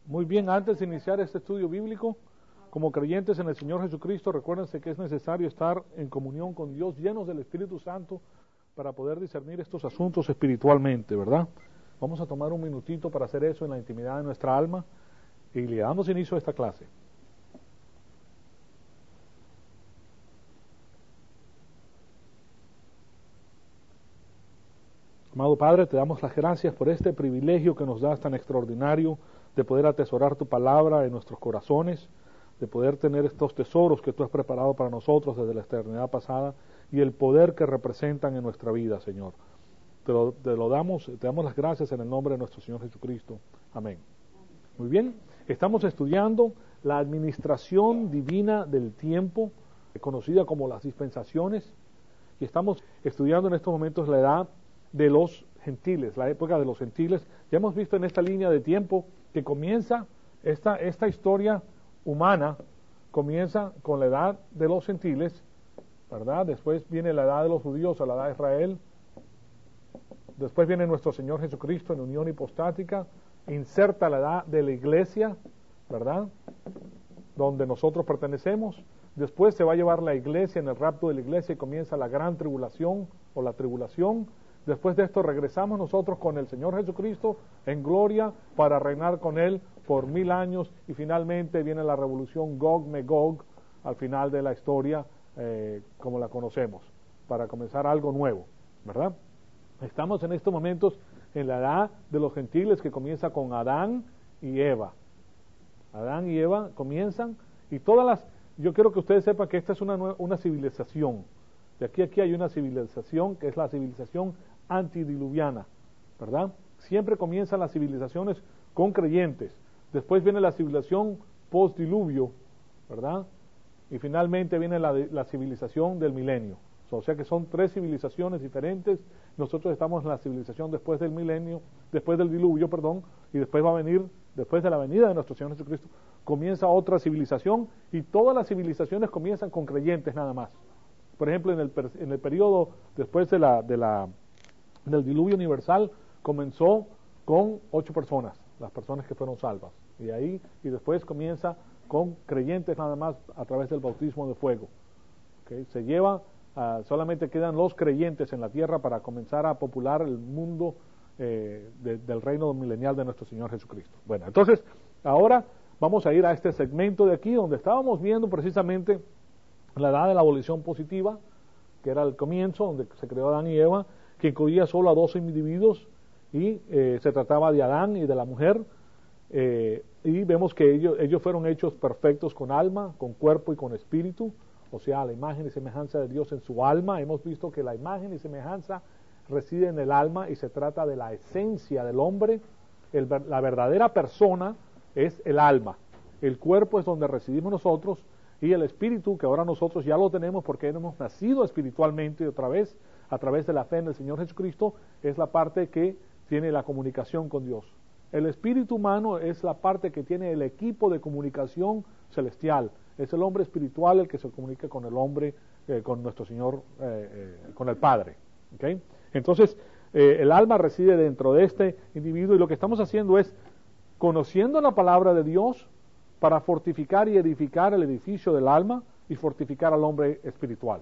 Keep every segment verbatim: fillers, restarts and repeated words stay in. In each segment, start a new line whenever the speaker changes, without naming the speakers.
Muy bien, antes de iniciar este estudio bíblico, como creyentes en el Señor Jesucristo, recuérdense que es necesario estar en comunión con Dios, llenos del Espíritu Santo, para poder discernir estos asuntos espiritualmente, ¿verdad? Vamos a tomar un minutito para hacer eso en la intimidad de nuestra alma y le damos inicio a esta clase. Amado Padre, te damos las gracias por este privilegio que nos das tan extraordinario de poder atesorar tu palabra en nuestros corazones, de poder tener estos tesoros que tú has preparado para nosotros desde la eternidad pasada y el poder que representan en nuestra vida, Señor. Te lo, te lo damos, te damos las gracias en el nombre de nuestro Señor Jesucristo. Amén. Muy bien, estamos estudiando la administración divina del tiempo, conocida como las dispensaciones, y estamos estudiando en estos momentos la edad de los gentiles, la época de los gentiles. Ya hemos visto en esta línea de tiempo que comienza esta, esta historia humana, comienza con la edad de los gentiles, ¿verdad? Después viene la edad de los judíos, a la edad de Israel. Después viene nuestro Señor Jesucristo en unión hipostática, inserta la edad de la iglesia, ¿verdad? Donde nosotros pertenecemos. Después se va a llevar la iglesia en el rapto de la iglesia y comienza la gran tribulación o la tribulación. Después de esto regresamos nosotros con el Señor Jesucristo en gloria para reinar con Él por mil años y finalmente viene la revolución Gog-Magog al final de la historia eh, como la conocemos, para comenzar algo nuevo, ¿verdad? Estamos en estos momentos en la edad de los gentiles que comienza con Adán y Eva. Adán y Eva comienzan y todas las... Yo quiero que ustedes sepan que esta es una, una civilización. De aquí a aquí hay una civilización que es la civilización antidiluviana, ¿verdad? Siempre comienzan las civilizaciones con creyentes. Después viene la civilización postdiluvio, ¿verdad? Y finalmente viene la, la civilización del milenio. O sea que son tres civilizaciones diferentes. Nosotros estamos en la civilización después del milenio, después del diluvio, perdón, y después va a venir, después de la venida de nuestro Señor Jesucristo, comienza otra civilización y todas las civilizaciones comienzan con creyentes nada más. Por ejemplo, en el, en el periodo después de la, de la, del diluvio universal, comenzó con ocho personas, las personas que fueron salvas. Y ahí, y después comienza con creyentes nada más a través del bautismo de fuego. ¿Okay? Se lleva, uh, solamente quedan los creyentes en la tierra para comenzar a popular el mundo eh, de, del reino milenial de nuestro Señor Jesucristo. Bueno, entonces, ahora vamos a ir a este segmento de aquí, donde estábamos viendo precisamente la edad de la abolición positiva, que era el comienzo, donde se creó Adán y Eva, que incluía solo a doce individuos, y eh, se trataba de Adán y de la mujer, eh, y vemos que ellos, ellos fueron hechos perfectos con alma, con cuerpo y con espíritu, o sea, la imagen y semejanza de Dios en su alma. Hemos visto que la imagen y semejanza reside en el alma y se trata de la esencia del hombre. El, la verdadera persona es el alma, el cuerpo es donde residimos nosotros, y el espíritu, que ahora nosotros ya lo tenemos porque hemos nacido espiritualmente otra vez, a través de la fe en el Señor Jesucristo, es la parte que tiene la comunicación con Dios. El espíritu humano es la parte que tiene el equipo de comunicación celestial. Es el hombre espiritual el que se comunica con el hombre, eh, con nuestro Señor, eh, eh, con el Padre. ¿Okay? Entonces, eh, el alma reside dentro de este individuo y lo que estamos haciendo es, conociendo la palabra de Dios, para fortificar y edificar el edificio del alma y fortificar al hombre espiritual.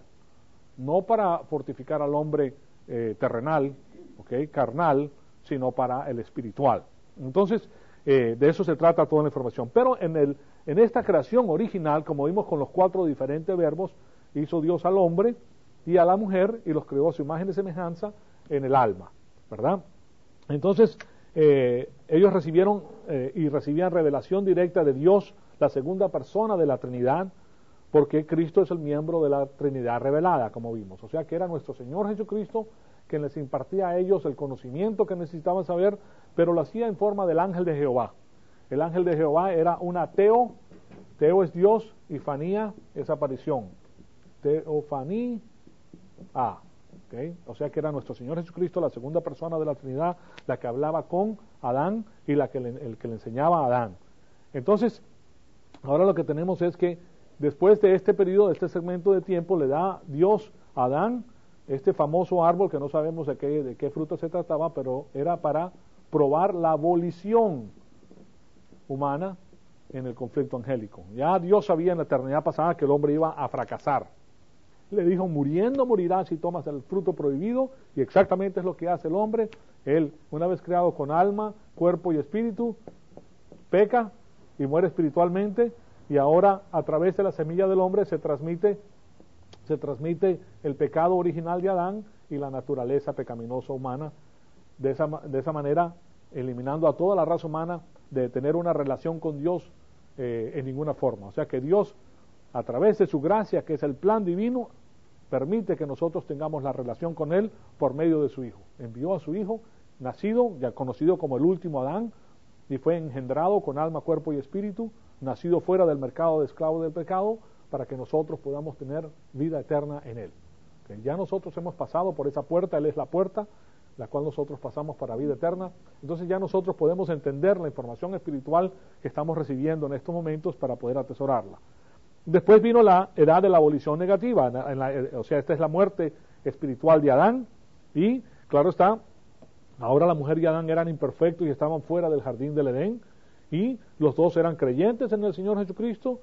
No para fortificar al hombre eh, terrenal, ¿okay? Carnal, sino para el espiritual. Entonces, eh, de eso se trata toda la información. Pero en, el, en esta creación original, como vimos con los cuatro diferentes verbos, hizo Dios al hombre y a la mujer y los creó a su imagen y semejanza en el alma, ¿verdad? Entonces, Eh, ellos recibieron eh, y recibían revelación directa de Dios, la segunda persona de la Trinidad, porque Cristo es el miembro de la Trinidad revelada, como vimos. O sea que era nuestro Señor Jesucristo quien les impartía a ellos el conocimiento que necesitaban saber, pero lo hacía en forma del ángel de Jehová. El ángel de Jehová era un ateo, teo es Dios y fanía es aparición. Teofanía, ah. Okay. O sea que era nuestro Señor Jesucristo, la segunda persona de la Trinidad, la que hablaba con Adán y la que le, el que le enseñaba a Adán. Entonces, ahora lo que tenemos es que después de este periodo, de este segmento de tiempo, le da Dios a Adán este famoso árbol que no sabemos de qué, de qué fruto se trataba, pero era para probar la abolición humana en el conflicto angélico. Ya Dios sabía en la eternidad pasada que el hombre iba a fracasar. Le dijo, muriendo morirás si tomas el fruto prohibido, y exactamente es lo que hace el hombre. Él, una vez creado con alma, cuerpo y espíritu, peca y muere espiritualmente, y ahora a través de la semilla del hombre se transmite, se transmite el pecado original de Adán y la naturaleza pecaminosa humana, de esa, de esa manera eliminando a toda la raza humana de tener una relación con Dios eh, en ninguna forma. O sea que Dios, a través de su gracia, que es el plan divino, permite que nosotros tengamos la relación con Él por medio de su Hijo. Envió a su Hijo, nacido, ya conocido como el último Adán, y fue engendrado con alma, cuerpo y espíritu, nacido fuera del mercado de esclavos del pecado, para que nosotros podamos tener vida eterna en Él. ¿Okay? Ya nosotros hemos pasado por esa puerta, Él es la puerta, la cual nosotros pasamos para vida eterna. Entonces ya nosotros podemos entender la información espiritual que estamos recibiendo en estos momentos para poder atesorarla. Después vino la edad de la abolición negativa, en la, en la, o sea, esta es la muerte espiritual de Adán, y claro está, ahora la mujer y Adán eran imperfectos y estaban fuera del jardín del Edén, y los dos eran creyentes en el Señor Jesucristo,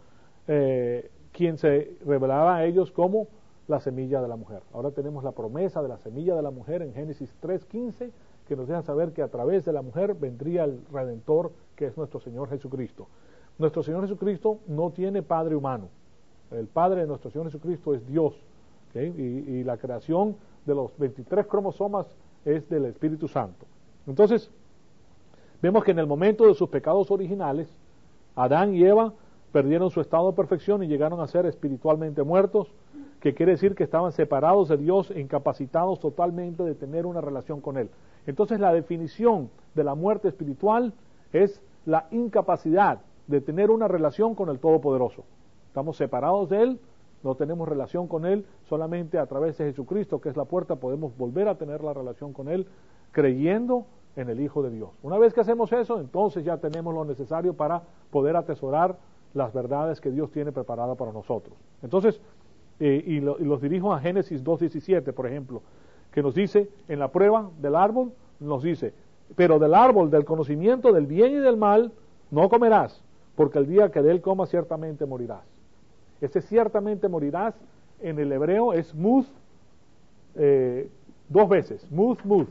eh, quien se revelaba a ellos como la semilla de la mujer. Ahora tenemos la promesa de la semilla de la mujer en Génesis tres quince, que nos deja saber que a través de la mujer vendría el Redentor, que es nuestro Señor Jesucristo. Nuestro Señor Jesucristo no tiene padre humano. El padre de nuestro Señor Jesucristo es Dios, ¿okay? y, y la creación de los veintitrés cromosomas es del Espíritu Santo. Entonces, vemos que en el momento de sus pecados originales, Adán y Eva perdieron su estado de perfección y llegaron a ser espiritualmente muertos, que quiere decir que estaban separados de Dios e incapacitados totalmente de tener una relación con Él. Entonces la definición de la muerte espiritual es la incapacidad de tener una relación con el Todopoderoso. Estamos separados de Él, no tenemos relación con Él, solamente a través de Jesucristo, que es la puerta, podemos volver a tener la relación con Él, creyendo en el Hijo de Dios. Una vez que hacemos eso, entonces ya tenemos lo necesario para poder atesorar las verdades que Dios tiene preparadas para nosotros. Entonces, eh, y, lo, y los dirijo a Génesis dos diecisiete, por ejemplo, que nos dice, en la prueba del árbol, nos dice, pero del árbol del conocimiento del bien y del mal no comerás, porque el día que de él comas ciertamente morirás. Ese ciertamente morirás en el hebreo es muz, eh, dos veces, muz, muz.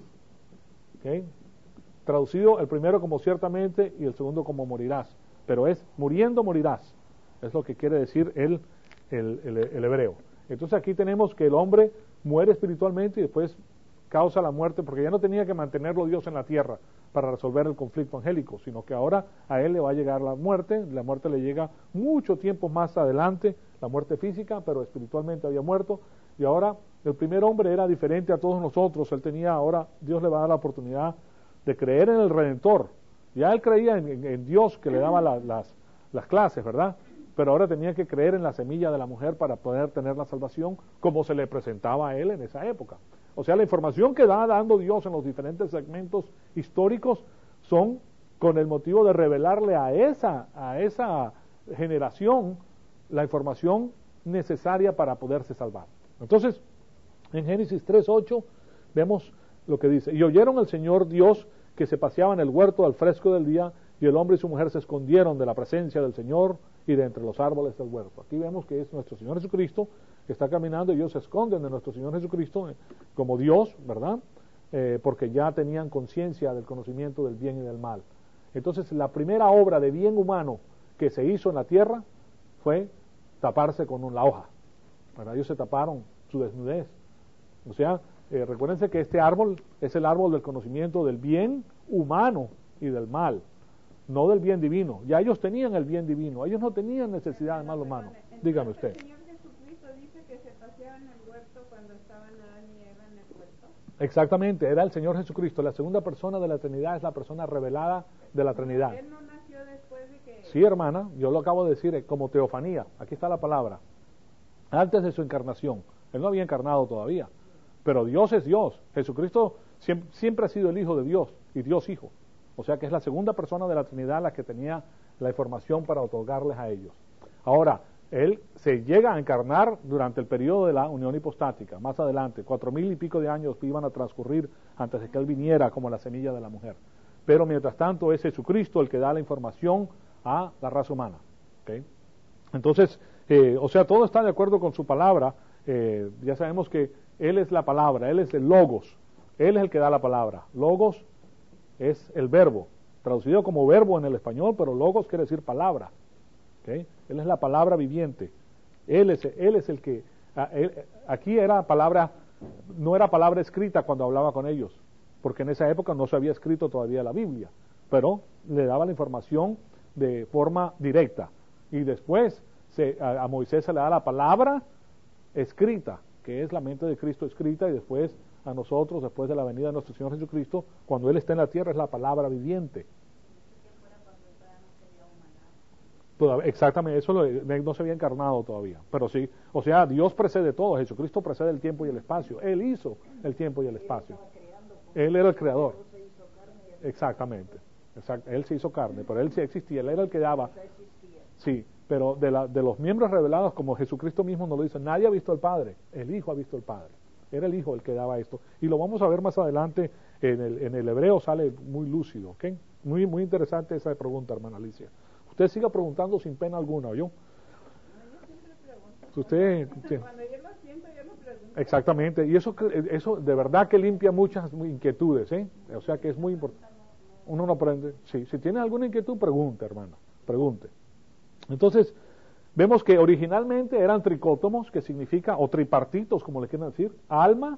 ¿Okay? Traducido el primero como ciertamente y el segundo como morirás. Pero es muriendo morirás. Es lo que quiere decir el, el, el, el hebreo. Entonces aquí tenemos que el hombre muere espiritualmente y después causa la muerte, porque ya no tenía que mantenerlo Dios en la tierra para resolver el conflicto angélico, sino que ahora a él le va a llegar la muerte. La muerte le llega mucho tiempo más adelante, la muerte física, pero espiritualmente había muerto. Y ahora el primer hombre era diferente a todos nosotros. Él tenía, ahora Dios le va a dar la oportunidad de creer en el Redentor. Ya él creía en, en, en Dios que le daba la, las, las clases, ¿verdad? Pero ahora tenía que creer en la semilla de la mujer para poder tener la salvación como se le presentaba a él en esa época. O sea, la información que va dando Dios en los diferentes segmentos históricos son con el motivo de revelarle a esa, a esa generación la información necesaria para poderse salvar. Entonces, en Génesis tres ocho vemos lo que dice, y oyeron al Señor Dios que se paseaba en el huerto al fresco del día, y el hombre y su mujer se escondieron de la presencia del Señor y de entre los árboles del huerto. Aquí vemos que es nuestro Señor Jesucristo que está caminando y ellos se esconden de nuestro Señor Jesucristo eh, como Dios, ¿verdad? Eh, porque ya tenían conciencia del conocimiento del bien y del mal. Entonces la primera obra de bien humano que se hizo en la tierra fue taparse con la hoja. ¿Verdad? Ellos se taparon su desnudez. O sea, eh, recuérdense que este árbol es el árbol del conocimiento del bien humano y del mal, no del bien divino. Ya ellos tenían el bien divino, ellos no tenían necesidad del mal humano. Dígame usted.
¿El Señor Jesucristo dice que se paseaba en el huerto cuando estaban Adán y Eva en el huerto?
Exactamente, era el Señor Jesucristo. La segunda persona de la Trinidad es la persona revelada de la Trinidad.
Él no nació después de que...
Sí, hermana, yo lo acabo de decir, como teofanía. Aquí está la palabra. Antes de su encarnación. Él no había encarnado todavía. Pero Dios es Dios. Jesucristo siempre, siempre ha sido el Hijo de Dios y Dios Hijo. O sea que es la segunda persona de la Trinidad la que tenía la información para otorgarles a ellos. Ahora, Él se llega a encarnar durante el periodo de la unión hipostática. Más adelante, cuatro mil y pico de años iban a transcurrir antes de que Él viniera como la semilla de la mujer. Pero mientras tanto es Jesucristo el que da la información a la raza humana. ¿Okay? Entonces, eh, o sea, todo está de acuerdo con su palabra. Eh, ya sabemos que Él es la palabra, Él es el logos, Él es el que da la palabra. Logos es el verbo, traducido como verbo en el español, pero logos quiere decir palabra. ¿Okay? Él es la palabra viviente. Él es, él es el que... A, él, aquí era palabra, no era palabra escrita cuando hablaba con ellos, porque en esa época no se había escrito todavía la Biblia, pero le daba la información de forma directa. Y después se, a, a Moisés se le da la palabra escrita, que es la mente de Cristo escrita, y después a nosotros, después de la venida de nuestro Señor Jesucristo, cuando Él está en la tierra, es la palabra viviente. Todavía, exactamente, eso lo, no se había encarnado todavía, pero sí, o sea, Dios precede todo, Jesucristo precede el tiempo y el espacio, Él hizo el tiempo y el espacio, Él era el creador, exactamente, exact, Él se hizo carne, pero Él sí existía, Él era el que daba, sí, pero de, la, de los miembros revelados, como Jesucristo mismo nos lo dice, nadie ha visto al Padre, el Hijo ha visto al Padre, era el Hijo el que daba esto, y lo vamos a ver más adelante, en el, en el hebreo sale muy lúcido, ¿ok? Muy, muy interesante esa pregunta, hermana Alicia. Usted siga preguntando sin pena alguna, ¿oyó?
No, yo siempre pregunto.
Usted, sí.
Cuando yo lo siento, yo lo pregunto.
Exactamente, y eso, eso de verdad que limpia muchas inquietudes, ¿eh? O sea que es muy importante. Uno no aprende. Sí, si tiene alguna inquietud, pregunte, hermano, pregunte. Entonces, vemos que originalmente eran tricótomos, que significa, o tripartitos, como le quieren decir, alma,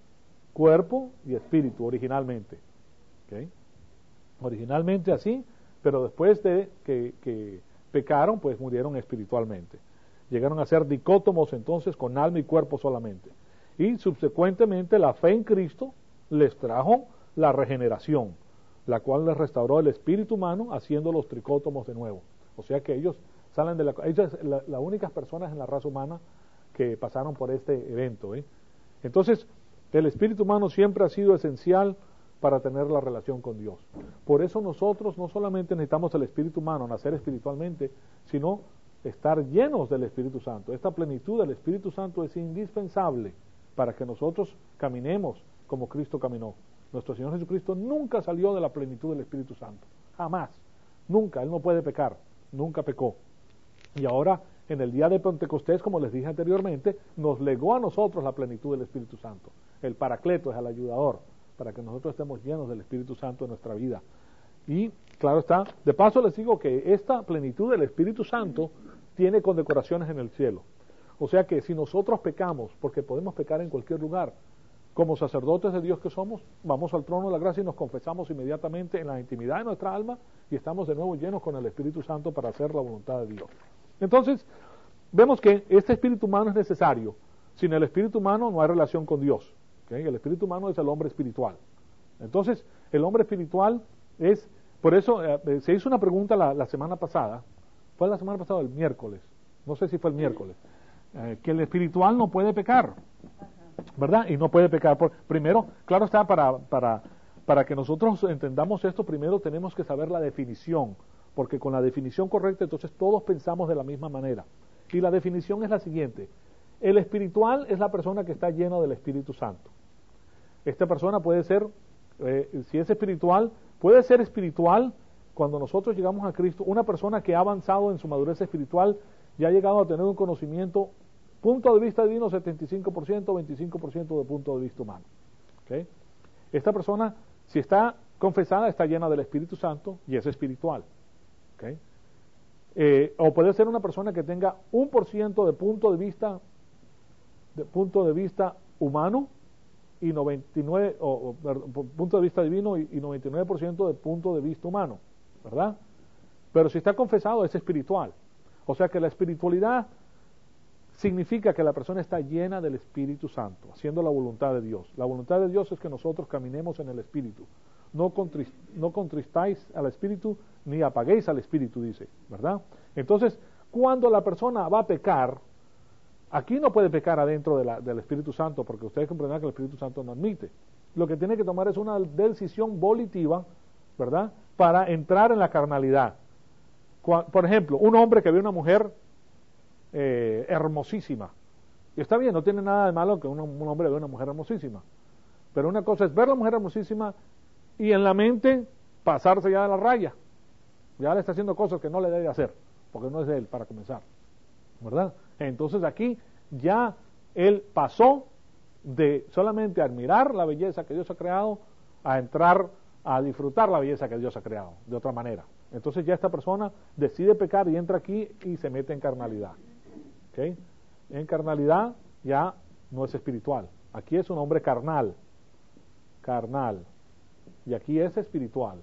cuerpo y espíritu, originalmente. ¿Okay? Originalmente así, pero después de que, que pecaron, pues murieron espiritualmente. Llegaron a ser dicótomos entonces con alma y cuerpo solamente. Y subsecuentemente la fe en Cristo les trajo la regeneración, la cual les restauró el espíritu humano haciendo los tricótomos de nuevo. O sea que ellos salen de la... Ellas son las la únicas personas en la raza humana que pasaron por este evento. ¿eh? Entonces, el espíritu humano siempre ha sido esencial para tener la relación con Dios. Por eso nosotros no solamente necesitamos el espíritu humano, nacer espiritualmente, sino estar llenos del Espíritu Santo. Esta plenitud del Espíritu Santo es indispensable para que nosotros caminemos como Cristo caminó. Nuestro Señor Jesucristo nunca salió de la plenitud del Espíritu Santo, jamás, nunca, Él no puede pecar, nunca pecó. Y ahora, en el día de Pentecostés, como les dije anteriormente, nos legó a nosotros la plenitud del Espíritu Santo. El Paracleto es el ayudador, para que nosotros estemos llenos del Espíritu Santo en nuestra vida. Y, claro está, de paso les digo que esta plenitud del Espíritu Santo tiene condecoraciones en el cielo. O sea que si nosotros pecamos, porque podemos pecar en cualquier lugar, como sacerdotes de Dios que somos, vamos al trono de la gracia y nos confesamos inmediatamente en la intimidad de nuestra alma y estamos de nuevo llenos con el Espíritu Santo para hacer la voluntad de Dios. Entonces, vemos que este espíritu humano es necesario. Sin el espíritu humano no hay relación con Dios. ¿Okay? El espíritu humano es el hombre espiritual. Entonces, el hombre espiritual es, por eso eh, se hizo una pregunta la, la semana pasada, fue la semana pasada, el miércoles, no sé si fue el miércoles, eh, que el espiritual no puede pecar, ¿verdad? Y no puede pecar. Por, primero, claro está, para, para, para que nosotros entendamos esto, primero tenemos que saber la definición, porque con la definición correcta, entonces todos pensamos de la misma manera. Y la definición es la siguiente: el espiritual es la persona que está llena del Espíritu Santo. Esta persona puede ser, eh, si es espiritual, puede ser espiritual cuando nosotros llegamos a Cristo, una persona que ha avanzado en su madurez espiritual y ha llegado a tener un conocimiento, punto de vista divino, setenta y cinco por ciento, veinticinco por ciento de punto de vista humano. ¿Okay? Esta persona, si está confesada, está llena del Espíritu Santo y es espiritual. ¿Okay? Eh, o puede ser una persona que tenga un por ciento de punto de vista de punto de vista humano y noventa y nueve o, o punto de vista divino y, y noventa y nueve por ciento de punto de vista humano, ¿verdad? Pero si está confesado es espiritual. O sea que la espiritualidad significa que la persona está llena del Espíritu Santo, haciendo la voluntad de Dios. La voluntad de Dios es que nosotros caminemos en el Espíritu. No, contrist, no contristáis al Espíritu, ni apaguéis al Espíritu, dice, ¿verdad? Entonces, cuando la persona va a pecar, aquí no puede pecar adentro de la, del Espíritu Santo, porque ustedes comprenderán que el Espíritu Santo no admite. Lo que tiene que tomar es una decisión volitiva, ¿verdad?, para entrar en la carnalidad. Por ejemplo, un hombre que ve una mujer eh, hermosísima, y está bien, no tiene nada de malo que un, un hombre vea una mujer hermosísima, pero una cosa es ver a la mujer hermosísima y en la mente pasarse ya de la raya, Ya le está haciendo cosas que no le debe hacer, porque no es de él, para comenzar, ¿verdad? Entonces aquí ya él pasó de solamente admirar la belleza que Dios ha creado a entrar a disfrutar la belleza que Dios ha creado de otra manera. Entonces ya esta persona decide pecar y entra aquí y se mete en carnalidad. ¿Okay? En carnalidad ya no es espiritual. Aquí es un hombre carnal, carnal, y aquí es espiritual.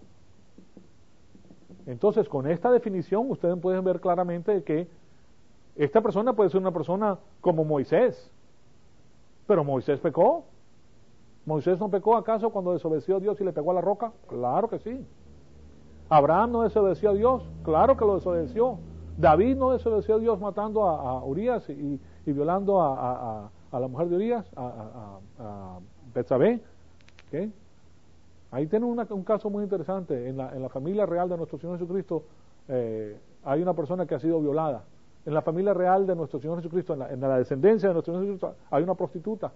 Entonces, con esta definición ustedes pueden ver claramente que esta persona puede ser una persona como Moisés, pero Moisés pecó. ¿Moisés no pecó acaso cuando desobedeció a Dios y le pegó a la roca? Claro que sí. ¿Abraham no desobedeció a Dios? Claro que lo desobedeció. ¿David no desobedeció a Dios matando a, a Urías y, y violando a, a, a la mujer de Urías, a, a, a Betsabé? ¿Okay? Ahí tienen una, un caso muy interesante. En la, en la familia real de nuestro Señor Jesucristo eh, hay una persona que ha sido violada. En la familia real de nuestro Señor Jesucristo, en la, en la descendencia de nuestro Señor Jesucristo, hay una prostituta.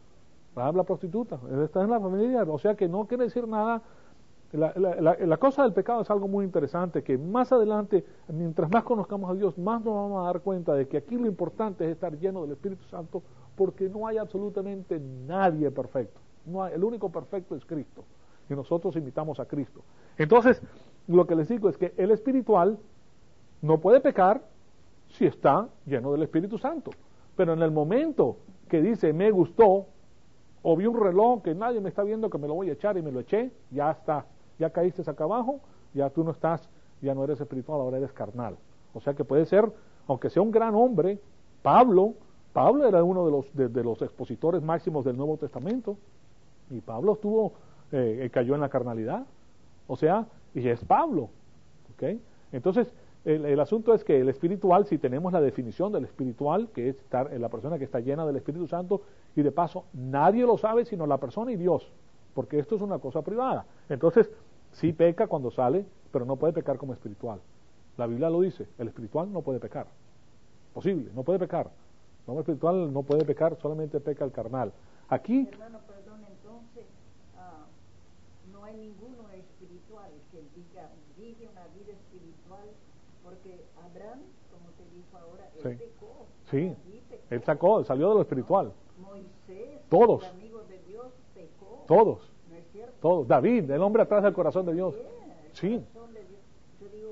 La prostituta, está en la familia, o sea que no quiere decir nada. La, la, la, la cosa del pecado es algo muy interesante, que más adelante, mientras más conozcamos a Dios, más nos vamos a dar cuenta de que aquí lo importante es estar lleno del Espíritu Santo, porque no hay absolutamente nadie perfecto. No hay, el único perfecto es Cristo, y nosotros imitamos a Cristo. Entonces, lo que les digo es que el espiritual no puede pecar si está lleno del Espíritu Santo, pero en el momento que dice, me gustó, o vi un reloj que nadie me está viendo, que me lo voy a echar y me lo eché, ya está, ya caíste acá abajo, ya tú no estás, ya no eres espiritual, ahora eres carnal. O sea que puede ser, aunque sea un gran hombre, Pablo, Pablo era uno de los, de, de los expositores máximos del Nuevo Testamento, y Pablo estuvo, eh, cayó en la carnalidad, o sea, y es Pablo, ¿ok? Entonces, el, el asunto es que el espiritual, si tenemos la definición del espiritual, que es estar en la persona que está llena del Espíritu Santo, y de paso, nadie lo sabe sino la persona y Dios, porque esto es una cosa privada. Entonces, sí peca cuando sale, pero no puede pecar como espiritual. La Biblia lo dice, el espiritual no puede pecar. Posible, no puede pecar. El hombre espiritual no puede pecar, solamente peca el carnal. Aquí...
Hermano, perdón, entonces, uh, no hay ninguno espiritual que diga, vive una vida espiritual, porque Abraham, como te dijo ahora, él
sí.
pecó.
Sí,
pecó.
él sacó, salió de lo espiritual.
Moisés,
todos,
el amigo de Dios, pecó.
todos,
¿No es cierto?
todos. David, el hombre atrás del corazón de Dios.
Bien, el
sí.
corazón de Dios. Yo digo,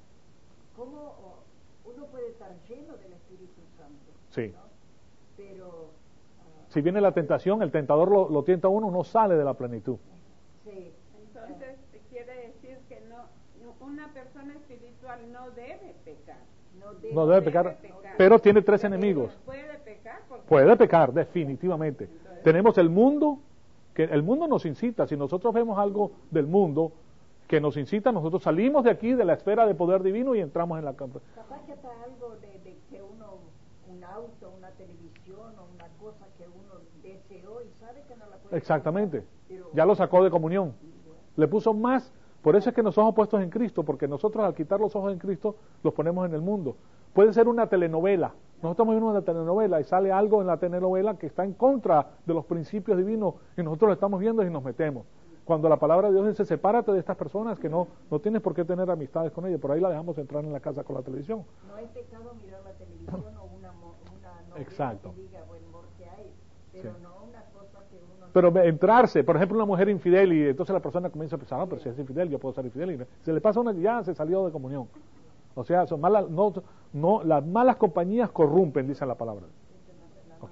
¿cómo uno puede estar lleno del Espíritu Santo?
Sí.
¿No? Pero... Uh,
si viene la tentación, el tentador lo, lo tienta a uno, no sale de la plenitud.
Sí.
Entonces, quiere decir que no, una persona espiritual no debe pecar.
No debe,
no debe pecar, pecar, pero tiene tres enemigos.
Puede pecar.
Puede pecar, definitivamente. Entonces, tenemos el mundo, que el mundo nos incita. Si nosotros vemos algo del mundo que nos incita, nosotros salimos de aquí, de la esfera de poder divino, y entramos en la...
Capaz que está algo de, de que uno, un auto, una televisión o una cosa que uno deseó y sabe que no la puede...
Exactamente.
Comprar, pero...
ya lo sacó de comunión. Le puso más... Por eso es que nos ojos puestos en Cristo, porque nosotros al quitar los ojos en Cristo, los ponemos en el mundo. Puede ser una telenovela. Nosotros estamos viendo una telenovela y sale algo en la telenovela que está en contra de los principios divinos y nosotros lo estamos viendo y nos metemos. Cuando la palabra de Dios dice, sepárate de estas personas que no, no tienes por qué tener amistades con ellas, por ahí la dejamos entrar en la casa con la televisión.
No es pecado mirar la televisión o una, una novela
exacto.
que diga buen humor que hay, pero sí. no una cosa que uno...
Pero entrarse, por ejemplo, una mujer infidel y entonces la persona comienza a pensar, ah, pero si es infidel, yo puedo ser infidel. Y se le pasa una, ya se salió de comunión. O sea, son malas, no, no, las malas compañías corrompen, dice la palabra. ¿Ok?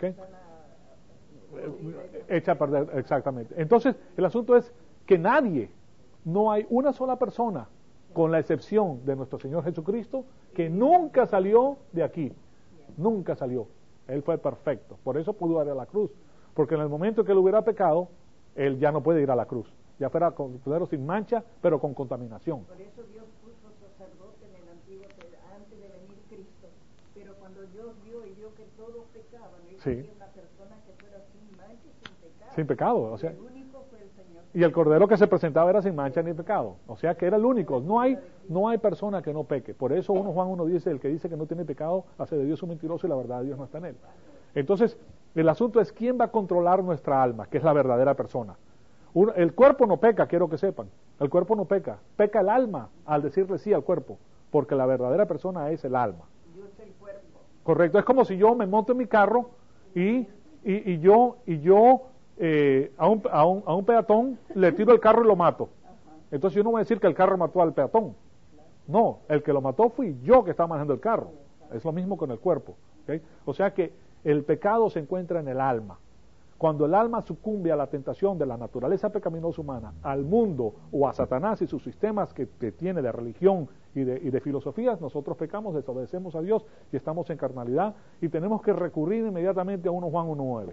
Echa a perder, exactamente. Entonces, el asunto es que nadie, no hay una sola persona, con la excepción de nuestro Señor Jesucristo, que nunca salió de aquí. Nunca salió. Él fue perfecto. Por eso pudo ir a la cruz. Porque en el momento que él hubiera pecado, él ya no puede ir a la cruz. Ya fuera cordero sin mancha, pero con contaminación.
Por eso Dios puso sacerdote en el Antiguo antes de venir Cristo. Pero cuando Dios vio y vio que todos pecaban, él
sí.
quería una persona que fuera sin mancha y sin pecado.
Sin pecado, o sea.
El único fue el Señor.
Y el cordero que se presentaba era sin mancha ni pecado. O sea que era el único. No hay, no hay persona que no peque. Por eso uno Juan uno dice, el que dice que no tiene pecado, hace de Dios un mentiroso y la verdad de Dios no está en él. Entonces, el asunto es quién va a controlar nuestra alma, que es la verdadera persona. Uno, el cuerpo no peca, quiero que sepan. El cuerpo no peca, peca el alma al decirle sí al cuerpo, porque la verdadera persona es el alma.
Dios es el cuerpo.
Correcto, es como si yo me monto en mi carro y, y, y yo, y yo eh, a, un, a, un, a un peatón le tiro el carro y lo mato. Entonces yo no voy a decir que el carro mató al peatón. No, el que lo mató fui yo que estaba manejando el carro. Es lo mismo con el cuerpo. ¿Okay? O sea que el pecado se encuentra en el alma. Cuando el alma sucumbe a la tentación de la naturaleza pecaminosa humana, al mundo o a Satanás y sus sistemas que, que tiene de religión y de, y de filosofías, nosotros pecamos, desobedecemos a Dios y estamos en carnalidad y tenemos que recurrir inmediatamente a Primera Juan uno nueve.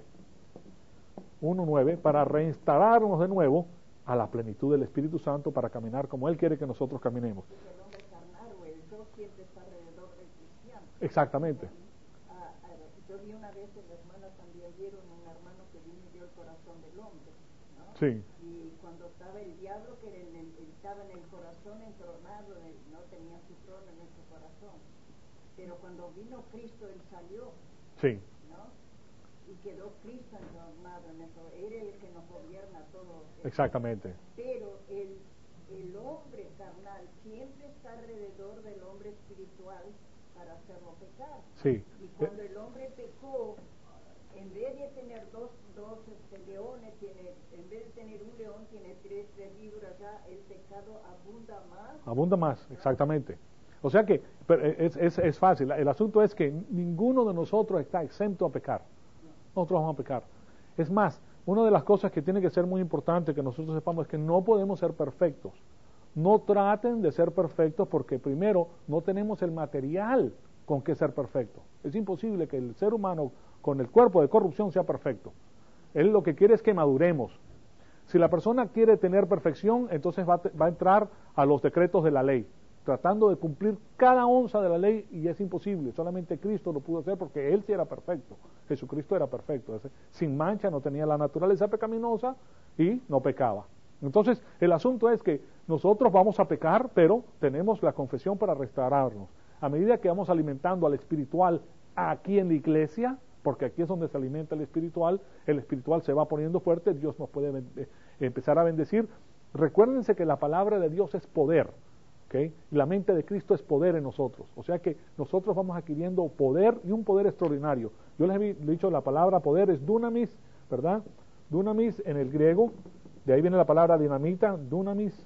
uno nueve para reinstalarnos de nuevo a la plenitud del Espíritu Santo para caminar como Él quiere que nosotros caminemos.
El hombre carnal o el yo siempre está alrededor del cristiano.
Exactamente.
Ah, ah, yo vi una vez en la hermana también vieron un hermano que vino y dio el corazón del hombre, ¿no?
Sí.
Y cuando estaba el diablo que en el, estaba en el corazón entronado, eh, no tenía su trono en ese corazón. Pero cuando vino Cristo, él salió,
Sí.
¿no? Y quedó Cristo entronado en eso. Él es el que nos gobierna todo.
Exactamente.
Pero el, el hombre carnal siempre está alrededor del hombre espiritual para hacerlo pecar.
Sí.
Y cuando el hombre pecó, en vez de tener dos, dos este, leones, tiene, en vez de tener un león, tiene tres, tres libros allá, el pecado abunda más.
Abunda más, exactamente. O sea que pero es, es, es fácil. El asunto es que ninguno de nosotros está exento a pecar. Nosotros vamos a pecar. Es más, una de las cosas que tiene que ser muy importante que nosotros sepamos es que no podemos ser perfectos. No traten de ser perfectos porque primero no tenemos el material con que ser perfecto. Es imposible que el ser humano con el cuerpo de corrupción sea perfecto. Él lo que quiere es que maduremos. Si la persona quiere tener perfección, entonces va, va a entrar a los decretos de la ley, tratando de cumplir cada onza de la ley, y es imposible. Solamente Cristo lo pudo hacer porque Él sí era perfecto. Jesucristo era perfecto. Sin mancha, no tenía la naturaleza pecaminosa y no pecaba. Entonces, el asunto es que nosotros vamos a pecar, pero tenemos la confesión para restaurarnos. A medida que vamos alimentando al espiritual aquí en la iglesia, porque aquí es donde se alimenta el espiritual, el espiritual se va poniendo fuerte, Dios nos puede eh, empezar a bendecir. Recuérdense que la palabra de Dios es poder, ¿okay? Y la mente de Cristo es poder en nosotros. O sea que nosotros vamos adquiriendo poder y un poder extraordinario. Yo les he dicho, la palabra poder es dunamis, ¿verdad? Dunamis en el griego, de ahí viene la palabra dinamita, dunamis,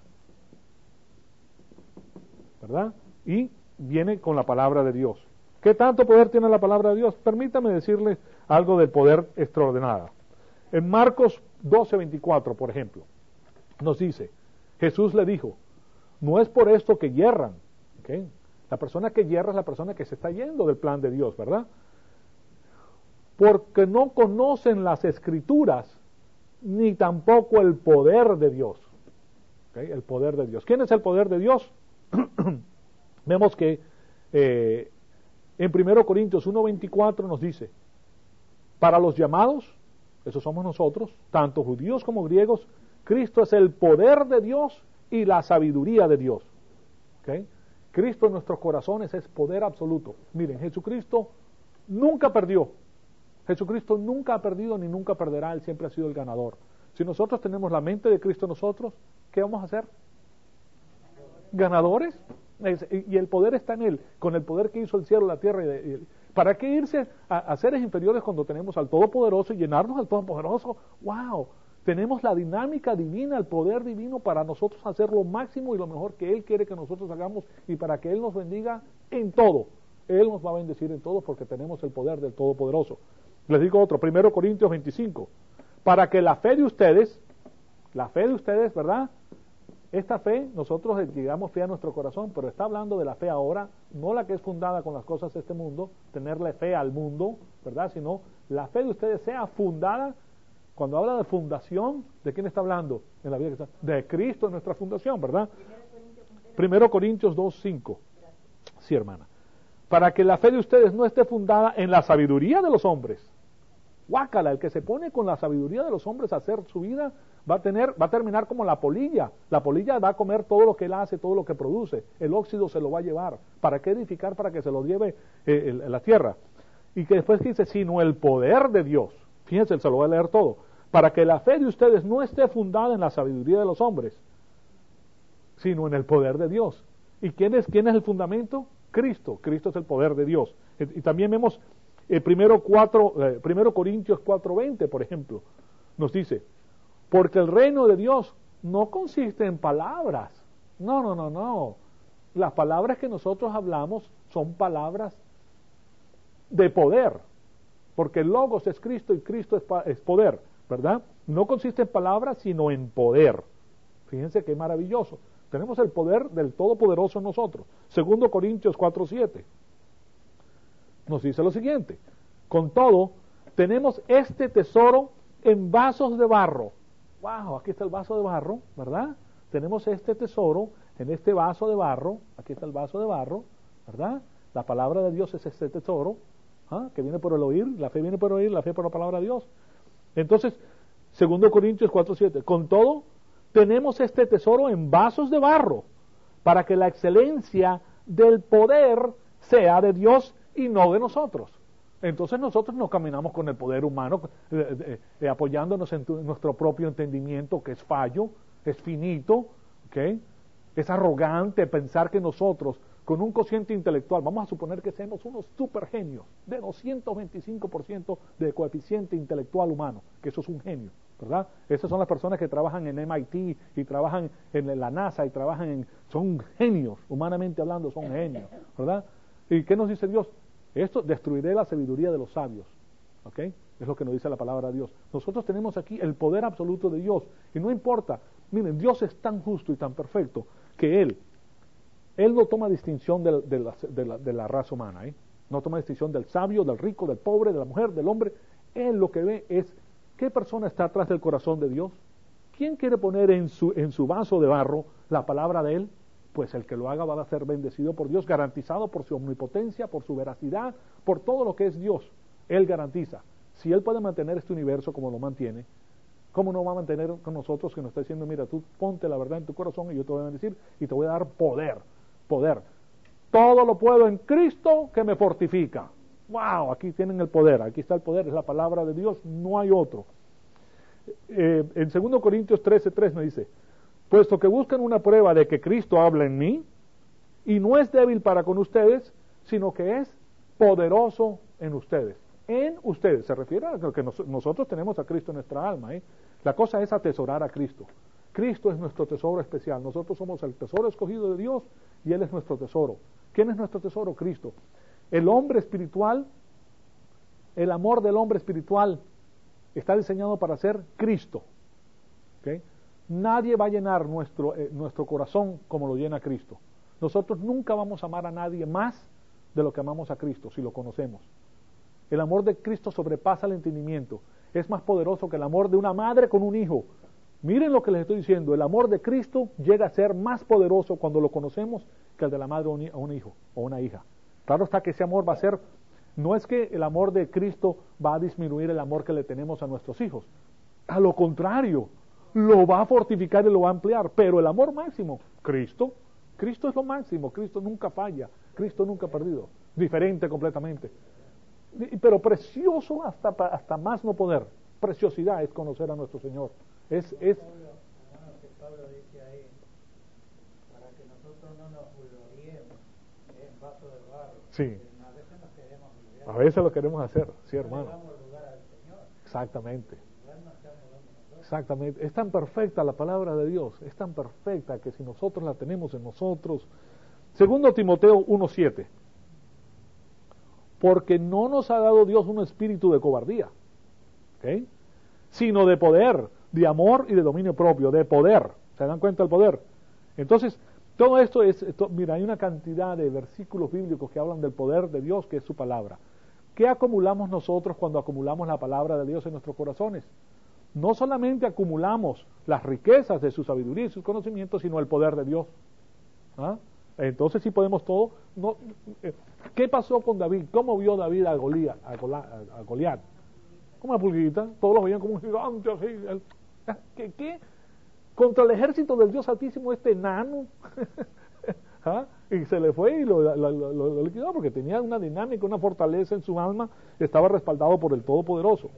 ¿verdad? Y viene con la palabra de Dios. ¿Qué tanto poder tiene la palabra de Dios? Permítame decirles algo del poder extraordinario. En Marcos doce veinticuatro, por ejemplo, nos dice, Jesús le dijo, no es por esto que yerran, ¿okay? La persona que yerra es la persona que se está yendo del plan de Dios, ¿verdad? Porque no conocen las Escrituras, ni tampoco el poder de Dios. ¿Okay? El poder de Dios. ¿Quién es el poder de Dios? Vemos que eh, en Primera Corintios uno veinticuatro nos dice, para los llamados, esos somos nosotros, tanto judíos como griegos, Cristo es el poder de Dios y la sabiduría de Dios. ¿Okay? Cristo en nuestros corazones es poder absoluto. Miren, Jesucristo nunca perdió. Jesucristo nunca ha perdido ni nunca perderá, Él siempre ha sido el ganador. Si nosotros tenemos la mente de Cristo en nosotros, ¿qué vamos a hacer? ¿Ganadores? Y el poder está en Él, con el poder que hizo el cielo, la tierra. Y, y, ¿para qué irse a, a seres inferiores cuando tenemos al Todopoderoso y llenarnos al Todopoderoso? ¡Wow! Tenemos la dinámica divina, el poder divino para nosotros hacer lo máximo y lo mejor que Él quiere que nosotros hagamos y para que Él nos bendiga en todo. Él nos va a bendecir en todo porque tenemos el poder del Todopoderoso. Les digo otro, Primera Corintios veinticinco, para que la fe de ustedes, la fe de ustedes, ¿verdad? Esta fe, nosotros llegamos fe a nuestro corazón, pero está hablando de la fe ahora, no la que es fundada con las cosas de este mundo, tenerle fe al mundo, ¿verdad? Sino la fe de ustedes sea fundada, cuando habla de fundación, ¿de quién está hablando? En la vida que está, de Cristo en nuestra fundación, ¿verdad? Primera Corintios dos cinco. Sí, hermana. Para que la fe de ustedes no esté fundada en la sabiduría de los hombres. Guácala, el que se pone con la sabiduría de los hombres a hacer su vida, va a tener, va a terminar como la polilla. La polilla va a comer todo lo que él hace, todo lo que produce. El óxido se lo va a llevar. ¿Para qué edificar? Para que se lo lleve eh, el, la tierra. Y que después dice, sino el poder de Dios. Fíjense, se lo voy a leer todo. Para que la fe de ustedes no esté fundada en la sabiduría de los hombres, sino en el poder de Dios. ¿Y quién es, quién es el fundamento? Cristo. Cristo es el poder de Dios. Y también vemos eh, primero, cuatro, eh, primero Corintios cuatro veinte, por ejemplo, nos dice, porque el reino de Dios no consiste en palabras. No, no, no, no. Las palabras que nosotros hablamos son palabras de poder, porque el Logos es Cristo y Cristo es, es poder, ¿verdad? No consiste en palabras, sino en poder. Fíjense qué maravilloso. Tenemos el poder del Todopoderoso en nosotros. Segundo Corintios cuatro siete nos dice lo siguiente, con todo, tenemos este tesoro en vasos de barro. Wow, aquí está el vaso de barro, ¿verdad? Tenemos este tesoro en este vaso de barro, aquí está el vaso de barro, ¿verdad? La palabra de Dios es este tesoro, ¿ah? Que viene por el oír, la fe viene por el oír, la fe por la palabra de Dios. Entonces, segundo Corintios cuatro siete, con todo, tenemos este tesoro en vasos de barro, para que la excelencia del poder sea de Dios y no de nosotros. Entonces nosotros no caminamos con el poder humano, eh, eh, eh, apoyándonos en, tu, en nuestro propio entendimiento, que es fallo, es finito, ¿okay? Es arrogante pensar que nosotros, con un cociente intelectual, vamos a suponer que seamos unos super genios, de doscientos veinticinco por ciento de coeficiente intelectual humano, que eso es un genio, ¿verdad? Esas son las personas que trabajan en M I T y trabajan en la NASA y trabajan en... son genios, humanamente hablando son genios, ¿verdad? ¿Y qué nos dice Dios? Esto, destruiré la sabiduría de los sabios, ¿ok? Es lo que nos dice la palabra de Dios. Nosotros tenemos aquí el poder absoluto de Dios, y no importa, miren, Dios es tan justo y tan perfecto, que Él, Él no toma distinción de, de, la, de, la, de la raza humana, ¿eh? No toma distinción del sabio, del rico, del pobre, de la mujer, del hombre. Él lo que ve es, ¿qué persona está atrás del corazón de Dios? ¿Quién quiere poner en su, en su vaso de barro la palabra de Él? Pues el que lo haga va a ser bendecido por Dios, garantizado por su omnipotencia, por su veracidad, por todo lo que es Dios. Él garantiza. Si Él puede mantener este universo como lo mantiene, ¿cómo no va a mantener con nosotros que nos está diciendo, mira, tú ponte la verdad en tu corazón y yo te voy a bendecir y te voy a dar poder, poder. Todo lo puedo en Cristo que me fortifica. ¡Wow! Aquí tienen el poder, aquí está el poder, es la palabra de Dios, no hay otro. Eh, en segundo Corintios trece tres me dice, puesto que buscan una prueba de que Cristo habla en mí, y no es débil para con ustedes, sino que es poderoso en ustedes. En ustedes, se refiere a lo que nos, nosotros tenemos a Cristo en nuestra alma, ¿eh? La cosa es atesorar a Cristo. Cristo es nuestro tesoro especial, nosotros somos el tesoro escogido de Dios, y Él es nuestro tesoro. ¿Quién es nuestro tesoro? Cristo. El hombre espiritual, el amor del hombre espiritual, está diseñado para ser Cristo, ¿ok? Nadie va a llenar nuestro, eh, nuestro corazón como lo llena Cristo. Nosotros nunca vamos a amar a nadie más de lo que amamos a Cristo, si lo conocemos. El amor de Cristo sobrepasa el entendimiento. Es más poderoso que el amor de una madre con un hijo. Miren lo que les estoy diciendo. El amor de Cristo llega a ser más poderoso cuando lo conocemos que el de la madre a un hijo o una hija. Claro está que ese amor va a ser... No es que el amor de Cristo va a disminuir el amor que le tenemos a nuestros hijos. A lo contrario, lo va a fortificar y lo va a ampliar, pero el amor máximo, Cristo, Cristo es lo máximo, Cristo nunca falla, Cristo nunca ha perdido, diferente completamente, pero precioso hasta, hasta más no poder, preciosidad es conocer a nuestro Señor, es... es
Pablo dice ahí, para que nosotros no nos gloriemos en vaso de barro,
sí.
A veces nos queremos gloriar,
a veces lo queremos hacer, sí, hermano,
no le damos lugar al Señor,
exactamente.
no estamos dando nosotros.
Exactamente, es tan perfecta la palabra de Dios, es tan perfecta que si nosotros la tenemos en nosotros. Segundo Timoteo uno siete, porque no nos ha dado Dios un espíritu de cobardía, ¿okay? Sino de poder, de amor y de dominio propio, de poder. ¿Se dan cuenta del poder? Entonces, todo esto es, esto, mira, hay una cantidad de versículos bíblicos que hablan del poder de Dios, que es su palabra. ¿Qué acumulamos nosotros cuando acumulamos la palabra de Dios en nuestros corazones? No solamente acumulamos las riquezas de su sabiduría y sus conocimientos, sino el poder de Dios. ¿Ah? Entonces sí podemos todo. No, eh, ¿qué pasó con David? ¿Cómo vio David a Goliat? A, a, a Goliat? Como una pulguita, todos lo veían como un gigante así. El, ¿qué, ¿Qué? Contra el ejército del Dios Altísimo, este enano. ¿Ah? Y se le fue y lo, lo, lo, lo liquidó porque tenía una dinámica, una fortaleza en su alma, estaba respaldado por el Todopoderoso.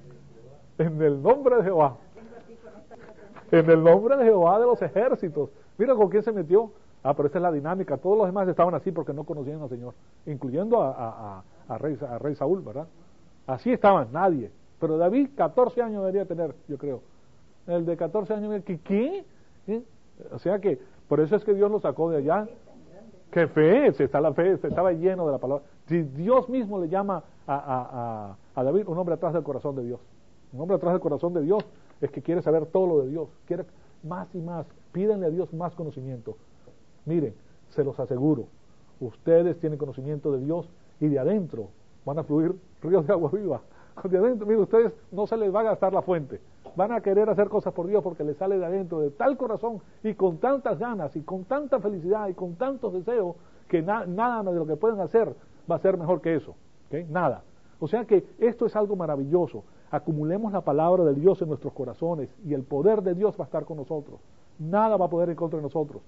En el nombre de Jehová. En el nombre de Jehová de los ejércitos. Mira con quién se metió. Ah, pero esa es la dinámica. Todos los demás estaban así porque no conocían al Señor, incluyendo a, a, a, a, rey, a rey Saúl, ¿verdad? Así estaban, nadie. Pero David, catorce años debería tener, yo creo. El de catorce años, ¿qué? ¿Qué? ¿Eh? O sea que, por eso es que Dios lo sacó de allá. ¡Qué fe! Se está la fe, se estaba lleno de la palabra. Si Dios mismo le llama a, a, a, a David un hombre atrás del corazón de Dios. Un hombre atrás del corazón de Dios es que quiere saber todo lo de Dios. Quiere más y más. Pídanle a Dios más conocimiento. Miren, se los aseguro, ustedes tienen conocimiento de Dios y de adentro van a fluir ríos de agua viva. De adentro, miren, ustedes no se les va a gastar la fuente. Van a querer hacer cosas por Dios porque les sale de adentro de tal corazón y con tantas ganas y con tanta felicidad y con tantos deseos que na nada de lo que pueden hacer va a ser mejor que eso. ¿Okay? Nada. O sea que esto es algo maravilloso. Acumulemos la palabra de Dios en nuestros corazones y el poder de Dios va a estar con nosotros. Nada va a poder ir contra nosotros.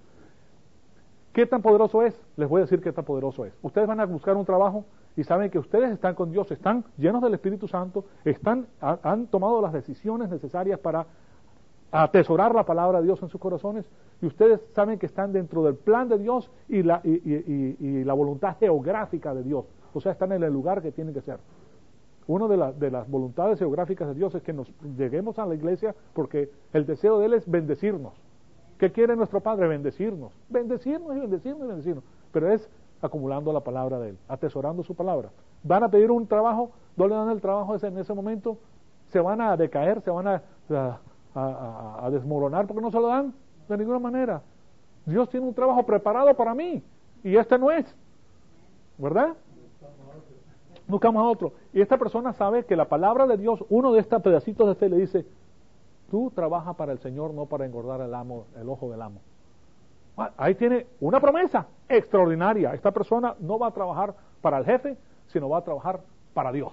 ¿Qué tan poderoso es? Les voy a decir qué tan poderoso es. Ustedes van a buscar un trabajo y saben que ustedes están con Dios, están llenos del Espíritu Santo, están, ha, han tomado las decisiones necesarias para atesorar la palabra de Dios en sus corazones y ustedes saben que están dentro del plan de Dios y la, y, y, y, y la voluntad geográfica de Dios. O sea, están en el lugar que tienen que ser. Una de, la, de las voluntades geográficas de Dios es que nos lleguemos a la iglesia porque el deseo de Él es bendecirnos. ¿Qué quiere nuestro Padre? Bendecirnos. Bendecirnos y bendecirnos y bendecirnos. Pero es acumulando la palabra de Él, atesorando su palabra. Van a pedir un trabajo, no le dan el trabajo ese, en ese momento, se van a decaer, se van a, a, a, a desmoronar porque no se lo dan de ninguna manera. Dios tiene un trabajo preparado para mí y este no es. ¿Verdad? Buscamos a otro. Y esta persona sabe que la palabra de Dios, uno de estos pedacitos de este le dice, tú trabajas para el Señor, no para engordar el amo, el ojo del amo. Ahí tiene una promesa extraordinaria. Esta persona no va a trabajar para el jefe, sino va a trabajar para Dios.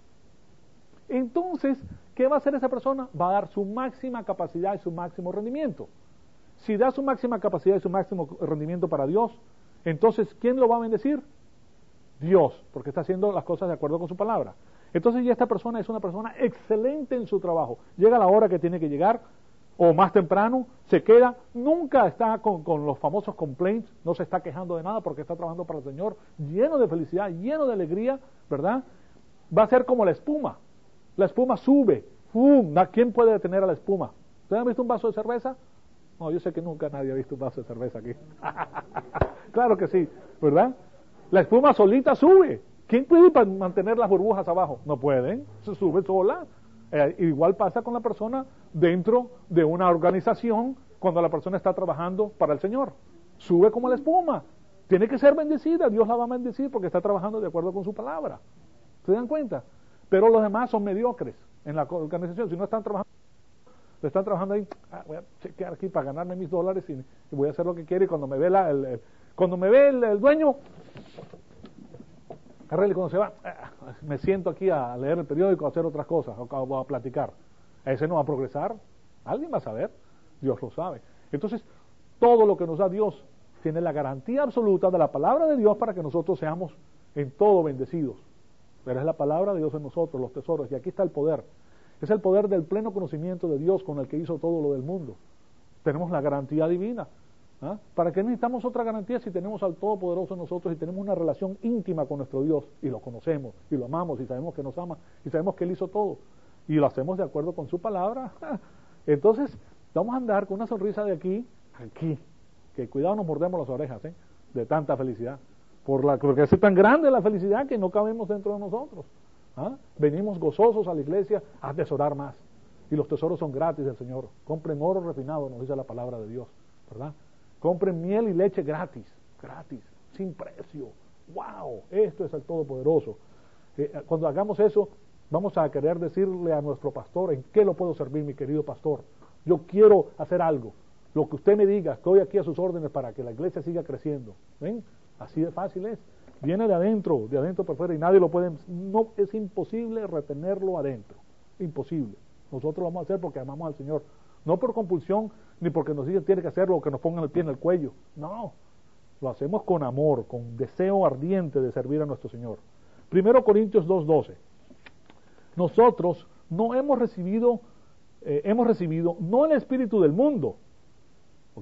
Entonces, ¿qué va a hacer esa persona? Va a dar su máxima capacidad y su máximo rendimiento. Si da su máxima capacidad y su máximo rendimiento para Dios, entonces, ¿quién lo va a bendecir? Dios, porque está haciendo las cosas de acuerdo con su palabra. Entonces ya esta persona es una persona excelente en su trabajo. Llega a la hora que tiene que llegar, o más temprano, se queda, nunca está con, con los famosos complaints, no se está quejando de nada porque está trabajando para el Señor, lleno de felicidad, lleno de alegría, ¿verdad? Va a ser como la espuma. La espuma sube, ¡fum! ¿Quién puede detener a la espuma? ¿Ustedes han visto un vaso de cerveza? No, yo sé que nunca nadie ha visto un vaso de cerveza aquí. Claro que sí, ¿verdad? La espuma solita sube. ¿Quién puede mantener las burbujas abajo? No pueden, se sube sola. Eh, igual pasa con la persona dentro de una organización cuando la persona está trabajando para el Señor. Sube como la espuma. Tiene que ser bendecida, Dios la va a bendecir porque está trabajando de acuerdo con su palabra. ¿Se dan cuenta? Pero los demás son mediocres en la organización. Si no están trabajando, están trabajando ahí, ah, voy a chequear aquí para ganarme mis dólares y, y voy a hacer lo que quiero y cuando me ve la, el, el, cuando me ve el, el dueño, arregle cuando se va, me siento aquí a leer el periódico, a hacer otras cosas, o a platicar. Ese no va a progresar. Alguien va a saber. Dios lo sabe. Entonces, todo lo que nos da Dios tiene la garantía absoluta de la palabra de Dios para que nosotros seamos en todo bendecidos. Pero es la palabra de Dios en nosotros, los tesoros. Y aquí está el poder. Es el poder del pleno conocimiento de Dios con el que hizo todo lo del mundo. Tenemos la garantía divina. ¿Ah? ¿Para qué necesitamos otra garantía si tenemos al Todopoderoso en nosotros y tenemos una relación íntima con nuestro Dios y lo conocemos y lo amamos y sabemos que nos ama y sabemos que Él hizo todo y lo hacemos de acuerdo con su palabra? Entonces vamos a andar con una sonrisa de aquí a aquí, que cuidado nos mordemos las orejas, ¿eh? De tanta felicidad, por la, porque es tan grande la felicidad que no cabemos dentro de nosotros. ¿Ah? Venimos gozosos a la iglesia a atesorar más y los tesoros son gratis del Señor. Compren oro refinado, nos dice la palabra de Dios, ¿verdad? Compren miel y leche gratis, gratis, sin precio. ¡Wow! Esto es el Todopoderoso. Eh, cuando hagamos eso, vamos a querer decirle a nuestro pastor, ¿en qué lo puedo servir, mi querido pastor? Yo quiero hacer algo. Lo que usted me diga, estoy aquí a sus órdenes para que la iglesia siga creciendo. ¿Ven? Así de fácil es. Viene de adentro, de adentro por fuera y nadie lo puede... No, es imposible retenerlo adentro. Imposible. Nosotros lo vamos a hacer porque amamos al Señor. No por compulsión, ni porque nos digan tiene que hacerlo o que nos pongan el pie en el cuello. No, lo hacemos con amor, con deseo ardiente de servir a nuestro Señor. Primero Corintios dos doce. Nosotros no hemos recibido, eh, hemos recibido no el espíritu del mundo, ¿ok?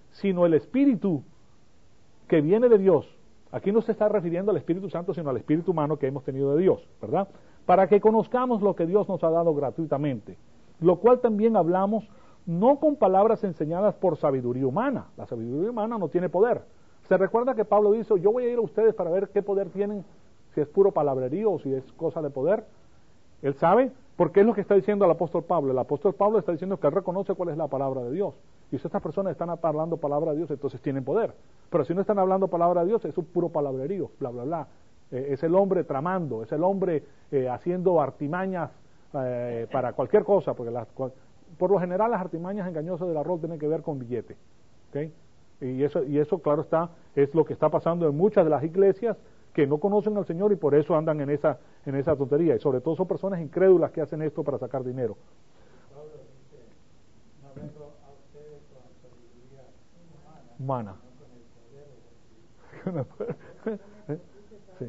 sino el Espíritu que viene de Dios. Aquí no se está refiriendo al Espíritu Santo, sino al Espíritu humano que hemos tenido de Dios, ¿verdad? Para que conozcamos lo que Dios nos ha dado gratuitamente, lo cual también hablamos no con palabras enseñadas por sabiduría humana. La sabiduría humana no tiene poder. Se recuerda que Pablo dice, yo voy a ir a ustedes para ver qué poder tienen, si es puro palabrerío o si es cosa de poder. Él sabe, porque es lo que está diciendo el apóstol Pablo. El apóstol Pablo está diciendo que él reconoce cuál es la palabra de Dios. Y si estas personas están hablando palabra de Dios, entonces tienen poder. Pero si no están hablando palabra de Dios, es un puro palabrerío, bla, bla, bla. Eh, es el hombre tramando, es el hombre eh, haciendo artimañas eh, para cualquier cosa, porque las, por lo general las artimañas engañosas del arroz tienen que ver con billete. ¿Okay? Y eso, y eso, claro está, es lo que está pasando en muchas de las iglesias que no conocen al Señor y por eso andan en esa, en esa tontería. Y sobre todo son personas incrédulas que hacen esto para sacar dinero.
Pablo dice, no vengo a ustedes con sabiduría
Humana.
humana, sino con el poder de Dios.
Sí.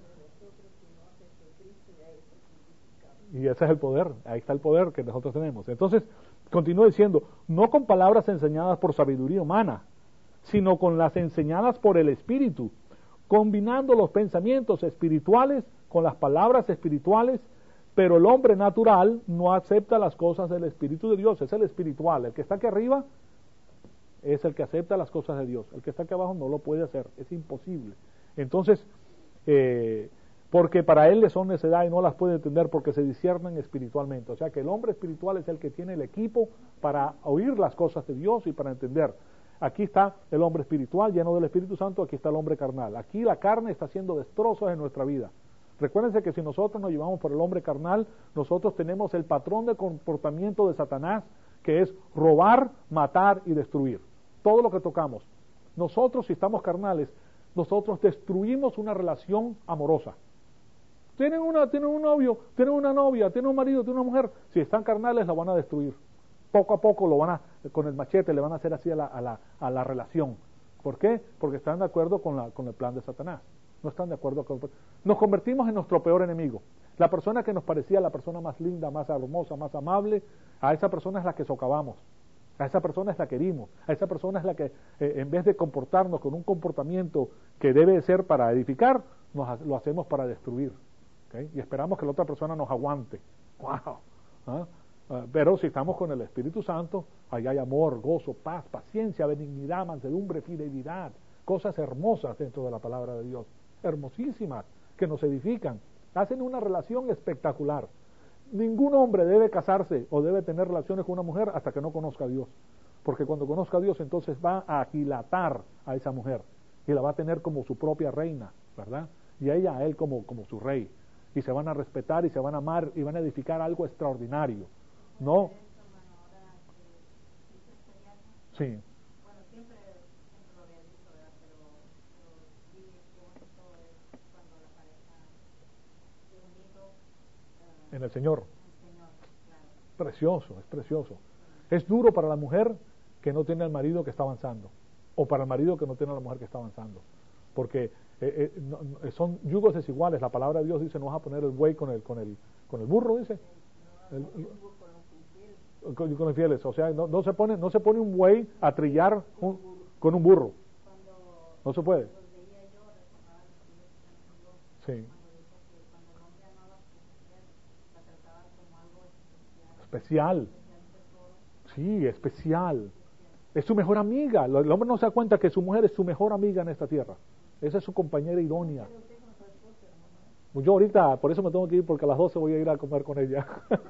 Y ese es el poder, ahí está el poder que nosotros tenemos. Entonces, continúa diciendo, no con palabras enseñadas por sabiduría humana, sino con las enseñadas por el Espíritu, combinando los pensamientos espirituales con las palabras espirituales, pero el hombre natural no acepta las cosas del Espíritu de Dios, es el espiritual, el que está aquí arriba es el que acepta las cosas de Dios, el que está aquí abajo no lo puede hacer, es imposible. Entonces, eh, porque para él le son necedad y no las puede entender porque se disciernen espiritualmente, o sea que el hombre espiritual es el que tiene el equipo para oír las cosas de Dios y para entender. Aquí está el hombre espiritual lleno del Espíritu Santo, aquí está el hombre carnal. Aquí la carne está haciendo destrozos en nuestra vida. Recuérdense que si nosotros nos llevamos por el hombre carnal, nosotros tenemos el patrón de comportamiento de Satanás, que es robar, matar y destruir. Todo lo que tocamos. Nosotros, si estamos carnales, nosotros destruimos una relación amorosa. Tienen, una, tienen un novio, tienen una novia, tienen un marido, tienen una mujer. Si están carnales, la van a destruir. Poco a poco lo van a, con el machete le van a hacer así a la, a la, a la relación. ¿Por qué? Porque están de acuerdo con, la, con el plan de Satanás. No están de acuerdo con... Nos convertimos en nuestro peor enemigo. La persona que nos parecía la persona más linda, más hermosa, más amable, a esa persona es la que socavamos. A esa persona es la que herimos. A esa persona es la que, eh, en vez de comportarnos con un comportamiento que debe ser para edificar, nos, lo hacemos para destruir. ¿Okay? Y esperamos que la otra persona nos aguante. ¡Wow! ¿Ah? Uh, pero si estamos con el Espíritu Santo, ahí hay amor, gozo, paz, paciencia, benignidad, mansedumbre, fidelidad, cosas hermosas dentro de la palabra de Dios, hermosísimas, que nos edifican, hacen una relación espectacular. Ningún hombre debe casarse o debe tener relaciones con una mujer hasta que no conozca a Dios, porque cuando conozca a Dios entonces va a aquilatar a esa mujer y la va a tener como su propia reina, ¿verdad? Y a ella a él como, como su rey, y se van a respetar y se van a amar y van a edificar algo extraordinario. No. Sí.
Bueno, siempre, siempre lo había dicho, ¿verdad? Pero, pero sí, qué bonito es cuando la pareja se unido uh,
en el Señor.
En el Señor, claro.
Precioso, es precioso. Es duro para la mujer que no tiene al marido que está avanzando, o para el marido que no tiene a la mujer que está avanzando, porque eh, eh, no, no, son yugos desiguales. La palabra de Dios dice, no vas a poner el buey con el, con el, con el burro, dice. El, el, Con, con infieles, o sea, no, no se pone no se pone un buey a trillar un, con un burro. No se puede. Sí. Especial. Sí, especial. Es su mejor amiga. El hombre no se da cuenta que su mujer es su mejor amiga en esta tierra. Esa es su compañera idónea. Yo ahorita, por eso me tengo que ir, porque a las doce voy a ir a comer con ella.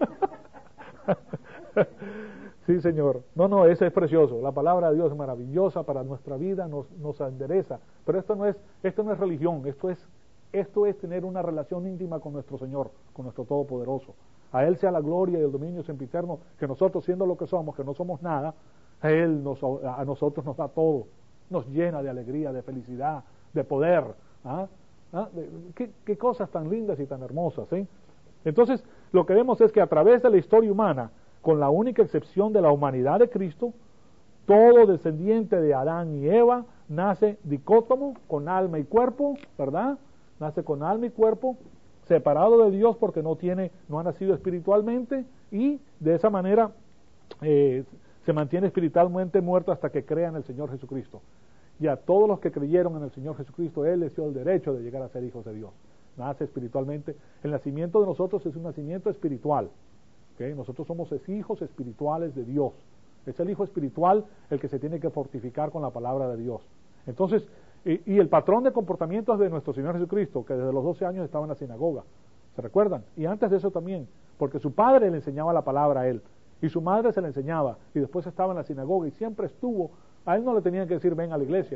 Sí, Señor. No, no, ese es precioso. La palabra de Dios es maravillosa para nuestra vida, nos, nos endereza. Pero esto no es, esto no es religión, esto es, esto es tener una relación íntima con nuestro Señor, con nuestro Todopoderoso. A Él sea la gloria y el dominio sempiterno, que nosotros, siendo lo que somos, que no somos nada, a Él nos, a nosotros nos da todo, nos llena de alegría, de felicidad, de poder. ¿Ah? ¿Ah? ¿Qué, qué cosas tan lindas y tan hermosas, ¿eh? Entonces, lo que vemos es que a través de la historia humana, con la única excepción de la humanidad de Cristo, todo descendiente de Adán y Eva nace dicótomo, con alma y cuerpo, ¿verdad? Nace con alma y cuerpo, separado de Dios porque no tiene, no ha nacido espiritualmente, y de esa manera eh, se mantiene espiritualmente muerto hasta que crea en el Señor Jesucristo. Y a todos los que creyeron en el Señor Jesucristo, Él les dio el derecho de llegar a ser hijos de Dios. Nace espiritualmente. El nacimiento de nosotros es un nacimiento espiritual. ¿Okay? Nosotros somos hijos espirituales de Dios. Es el hijo espiritual el que se tiene que fortificar con la palabra de Dios. Entonces, y, y el patrón de comportamientos de nuestro Señor Jesucristo, que desde los doce años estaba en la sinagoga, ¿se recuerdan? Y antes de eso también, porque su padre le enseñaba la palabra a él, y su madre se la enseñaba, y después estaba en la sinagoga, y siempre estuvo, a él no le tenían que decir, ven a la iglesia.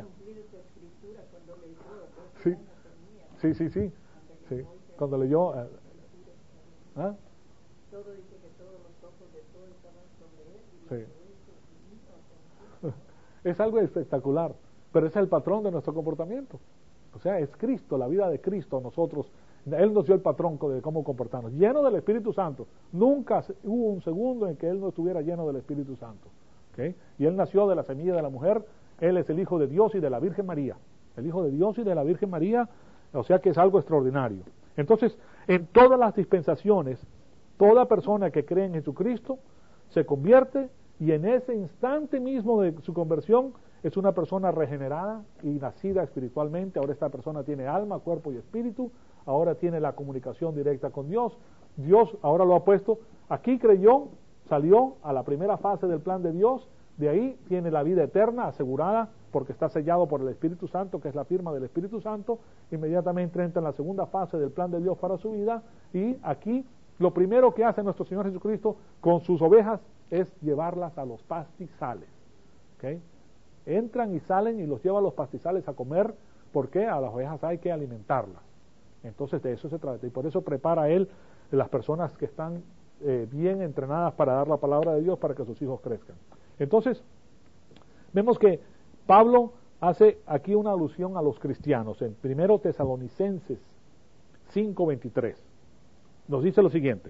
Sí, sí, sí, sí, sí. Cuando leyó... Eh, ¿ah?
Todo dice que todos los ojos de todos estaban sobre él.
Sí. Es algo espectacular, pero ese es el patrón de nuestro comportamiento. O sea, es Cristo, la vida de Cristo, nosotros, Él nos dio el patrón de cómo comportarnos, lleno del Espíritu Santo. Nunca hubo un segundo en que Él no estuviera lleno del Espíritu Santo. ¿Okay? Y Él nació de la semilla de la mujer, Él es el Hijo de Dios y de la Virgen María. El Hijo de Dios y de la Virgen María, o sea que es algo extraordinario. Entonces, en todas las dispensaciones, toda persona que cree en Jesucristo se convierte, y en ese instante mismo de su conversión es una persona regenerada y nacida espiritualmente. Ahora esta persona tiene alma, cuerpo y espíritu, ahora tiene la comunicación directa con Dios. Dios ahora lo ha puesto, aquí creyó, salió a la primera fase del plan de Dios, de ahí tiene la vida eterna asegurada porque está sellado por el Espíritu Santo, que es la firma del Espíritu Santo. Inmediatamente entra en la segunda fase del plan de Dios para su vida, y aquí lo primero que hace nuestro Señor Jesucristo con sus ovejas es llevarlas a los pastizales. ¿Okay? Entran y salen y los lleva a los pastizales a comer, porque a las ovejas hay que alimentarlas. Entonces de eso se trata, y por eso prepara a Él las personas que están eh, bien entrenadas para dar la palabra de Dios para que sus hijos crezcan. Entonces, vemos que Pablo hace aquí una alusión a los cristianos en primero Tesalonicenses cinco veintitrés. Nos dice lo siguiente: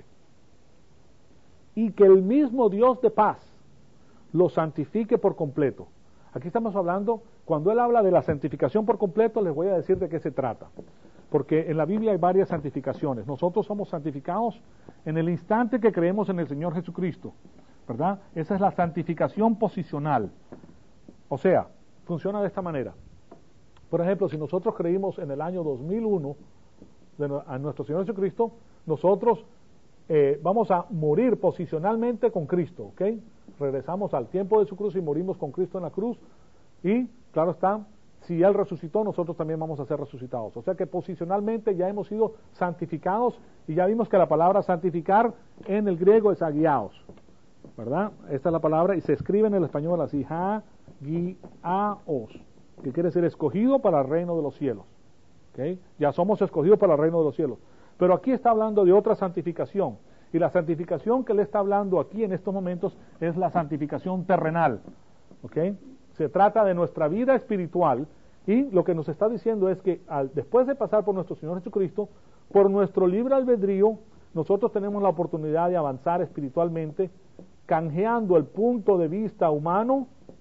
y que el mismo Dios de paz los santifique por completo. Aquí estamos hablando, cuando él habla de la santificación por completo, les voy a decir de qué se trata. Porque en la Biblia hay varias santificaciones. Nosotros somos santificados en el instante que creemos en el Señor Jesucristo, ¿verdad? Esa es la santificación posicional. O sea, funciona de esta manera. Por ejemplo, si nosotros creímos en el año dos mil uno de, a nuestro Señor Jesucristo, nosotros eh, vamos a morir posicionalmente con Cristo, ¿ok? Regresamos al tiempo de su cruz y morimos con Cristo en la cruz, y claro está, si Él resucitó, nosotros también vamos a ser resucitados. O sea que posicionalmente ya hemos sido santificados, y ya vimos que la palabra santificar en el griego es agiaos, ¿verdad? Esta es la palabra, y se escribe en el español así, hagiaos, que quiere decir escogido para el reino de los cielos. ¿Okay? Ya somos escogidos para el reino de los cielos. Pero aquí está hablando de otra santificación, y la santificación que le está hablando aquí en estos momentos es la santificación terrenal. ¿Okay? Se trata de nuestra vida espiritual, y lo que nos está diciendo es que al, después de pasar por nuestro Señor Jesucristo, por nuestro libre albedrío, nosotros tenemos la oportunidad de avanzar espiritualmente, canjeando el punto de vista humano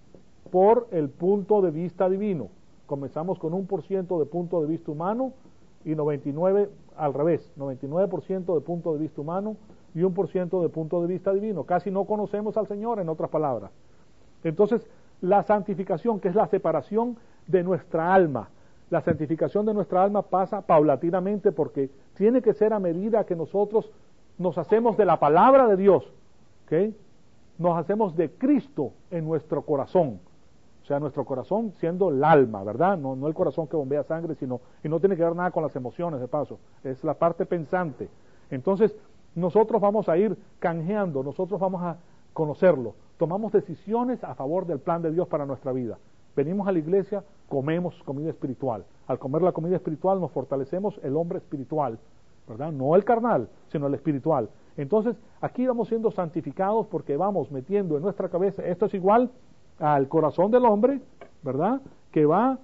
por el punto de vista divino. Comenzamos con un por ciento de punto de vista humano y noventa y nueve al revés, noventa y nueve por ciento de punto de vista humano y un por ciento de punto de vista divino. Casi no conocemos al Señor, en otras palabras. Entonces, la santificación, que es la separación de nuestra alma, la santificación de nuestra alma pasa paulatinamente, porque tiene que ser a medida que nosotros nos hacemos de la palabra de Dios, ¿okay? Nos hacemos de Cristo en nuestro corazón. O sea, nuestro corazón siendo el alma, ¿verdad? No, no el corazón que bombea sangre, sino, y no tiene que ver nada con las emociones, de paso, es la parte pensante. Entonces, nosotros vamos a ir canjeando, nosotros vamos a conocerlo, tomamos decisiones a favor del plan de Dios para nuestra vida. Venimos a la iglesia, comemos comida espiritual. Al comer la comida espiritual nos fortalecemos el hombre espiritual, ¿verdad? No el carnal, sino el espiritual. Entonces, aquí vamos siendo santificados porque vamos metiendo en nuestra cabeza, esto es igual al corazón del hombre, ¿verdad? Que va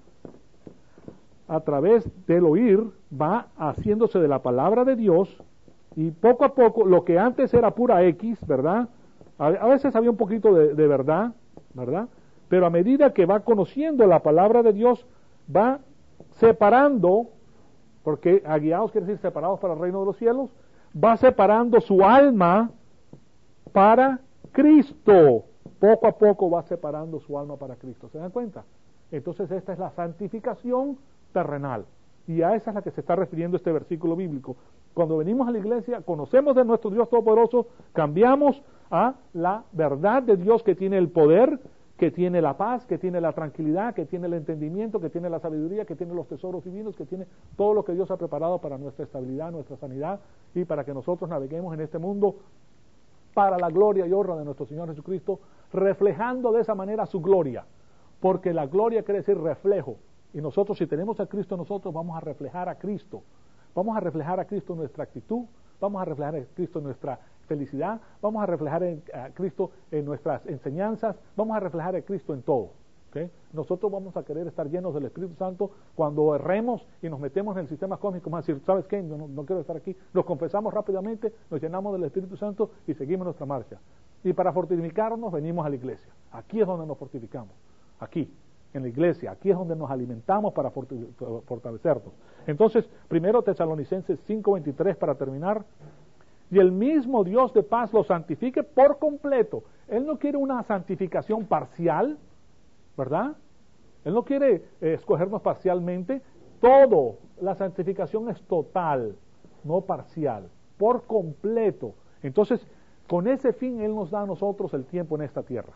a través del oír, va haciéndose de la palabra de Dios, y poco a poco, lo que antes era pura X, ¿verdad? A, a veces había un poquito de, de verdad, ¿verdad? Pero a medida que va conociendo la palabra de Dios, va separando, porque aguiados quiere decir separados para el reino de los cielos, va separando su alma para Cristo. poco a poco va separando su alma para Cristo. ¿Se dan cuenta? Entonces esta es la santificación terrenal. Y a esa es la que se está refiriendo este versículo bíblico. Cuando venimos a la iglesia, conocemos de nuestro Dios Todopoderoso, cambiamos a la verdad de Dios que tiene el poder, que tiene la paz, que tiene la tranquilidad, que tiene el entendimiento, que tiene la sabiduría, que tiene los tesoros divinos, que tiene todo lo que Dios ha preparado para nuestra estabilidad, nuestra sanidad y para que nosotros naveguemos en este mundo para la gloria y honra de nuestro Señor Jesucristo, reflejando de esa manera su gloria, porque la gloria quiere decir reflejo, y nosotros si tenemos a Cristo nosotros vamos a reflejar a Cristo, vamos a reflejar a Cristo en nuestra actitud, vamos a reflejar a Cristo en nuestra felicidad, vamos a reflejar a Cristo en nuestras enseñanzas, vamos a reflejar a Cristo en todo. ¿Okay? Nosotros vamos a querer estar llenos del Espíritu Santo cuando erremos y nos metemos en el sistema cósmico, vamos a decir, ¿sabes qué? No, no, no quiero estar aquí. Nos confesamos rápidamente, nos llenamos del Espíritu Santo y seguimos nuestra marcha. Y para fortificarnos venimos a la iglesia. Aquí es donde nos fortificamos. Aquí, en la iglesia. Aquí es donde nos alimentamos para fortalecernos. Entonces, primero Tesalonicenses cinco veintitrés para terminar. Y el mismo Dios de paz lo santifique por completo. Él no quiere una santificación parcial, ¿verdad? Él no quiere eh, escogernos parcialmente. Todo, la santificación es total, no parcial, por completo. Entonces, con ese fin Él nos da a nosotros el tiempo en esta tierra.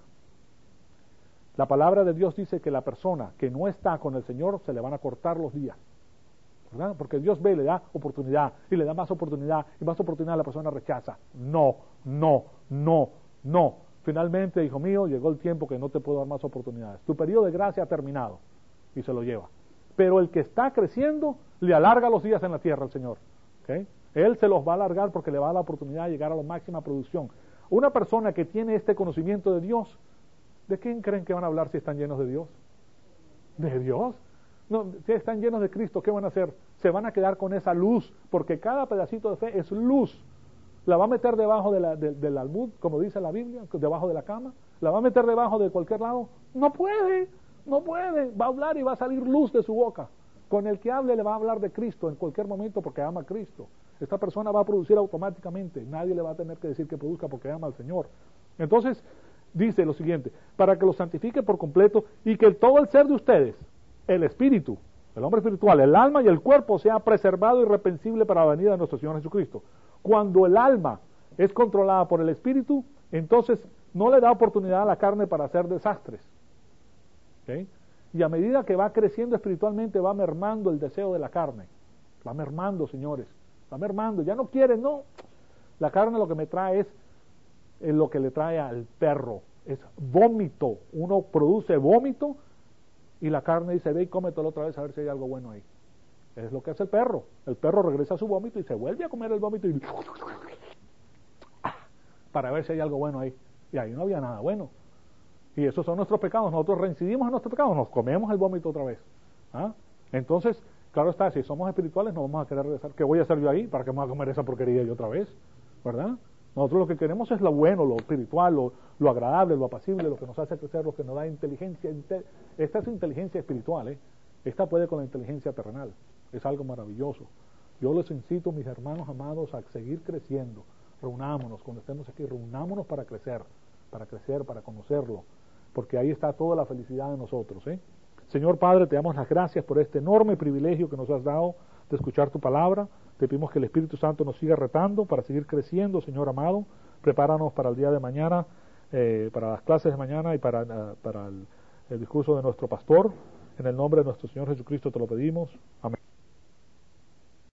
La palabra de Dios dice que la persona que no está con el Señor se le van a cortar los días, ¿verdad? Porque Dios ve, le da oportunidad y le da más oportunidad y más oportunidad, la persona rechaza. No, no, no, no. Finalmente, hijo mío, llegó el tiempo que no te puedo dar más oportunidades. Tu periodo de gracia ha terminado y se lo lleva. Pero el que está creciendo le alarga los días en la tierra al Señor. ¿Okay? Él se los va a alargar porque le va a dar la oportunidad de llegar a la máxima producción. Una persona que tiene este conocimiento de Dios, ¿de quién creen que van a hablar si están llenos de Dios? ¿De Dios? No, si están llenos de Cristo, ¿qué van a hacer? Se van a quedar con esa luz, porque cada pedacito de fe es luz. La va a meter debajo de la, de, del almud, como dice la Biblia, debajo de la cama. La va a meter debajo de cualquier lado. No puede, no puede. Va a hablar y va a salir luz de su boca. Con el que hable le va a hablar de Cristo en cualquier momento porque ama a Cristo. Esta persona va a producir automáticamente. Nadie le va a tener que decir que produzca porque ama al Señor. Entonces, dice lo siguiente, para que lo santifique por completo y que todo el ser de ustedes, el espíritu, el hombre espiritual, el alma y el cuerpo sea preservado e irreprensible para la venida de nuestro Señor Jesucristo. Cuando el alma es controlada por el espíritu, entonces no le da oportunidad a la carne para hacer desastres. ¿Okay? Y a medida que va creciendo espiritualmente, va mermando el deseo de la carne. Va mermando, señores. Va mermando. Ya no quiere, no. La carne lo que me trae es, es lo que le trae al perro. Es vómito. Uno produce vómito y la carne dice, ve y cómetelo otra vez a ver si hay algo bueno ahí. Es lo que hace el perro. El perro regresa a su vómito y se vuelve a comer el vómito y para ver si hay algo bueno ahí. Y ahí no había nada bueno. Y esos son nuestros pecados. Nosotros reincidimos en nuestros pecados, nos comemos el vómito otra vez. ¿Ah? Entonces, claro está, si somos espirituales no vamos a querer regresar. ¿Qué voy a hacer yo ahí? ¿Para qué me voy a comer esa porquería yo otra vez? ¿Verdad? Nosotros lo que queremos es lo bueno, lo espiritual, lo, lo agradable, lo apacible, lo que nos hace crecer, lo que nos da inteligencia. Esta es inteligencia espiritual, ¿eh? Esta puede con la inteligencia terrenal. Es algo maravilloso. Yo les incito, mis hermanos amados, a seguir creciendo. Reunámonos, cuando estemos aquí, reunámonos para crecer, para crecer, para conocerlo, porque ahí está toda la felicidad de nosotros. ¿eh? Señor Padre, te damos las gracias por este enorme privilegio que nos has dado de escuchar tu palabra. Te pedimos que el Espíritu Santo nos siga retando para seguir creciendo, Señor amado. Prepáranos para el día de mañana, eh, para las clases de mañana y para, uh, para el, el discurso de nuestro pastor. En el nombre de nuestro Señor Jesucristo te lo pedimos. Amén.